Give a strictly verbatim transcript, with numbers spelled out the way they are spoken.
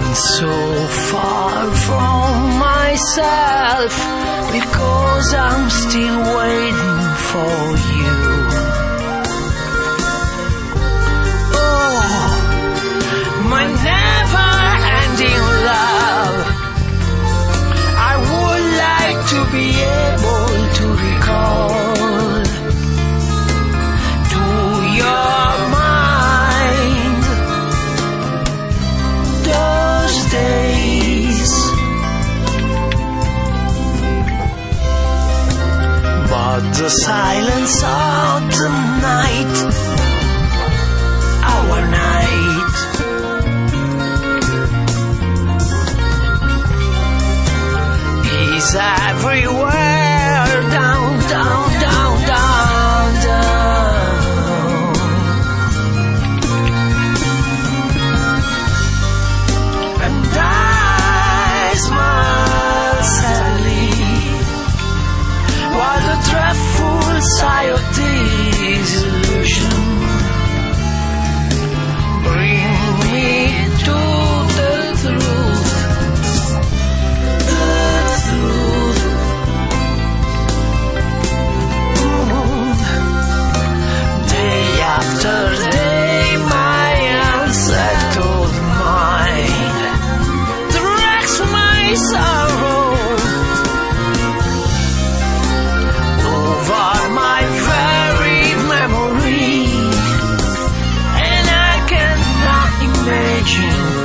so far from myself because I'm still waiting for you. Oh, my never-ending love, I would like to be able to recall to your mind those days. But the silence of the night, our night, is everywhere down, down, down, down, down. And I smile sadly while the dreadful sigh of disillusion bring me to the truth, the truth. Mm. Day after day, my unsettled mind tracks my sorrow over my very memory, and I cannot imagine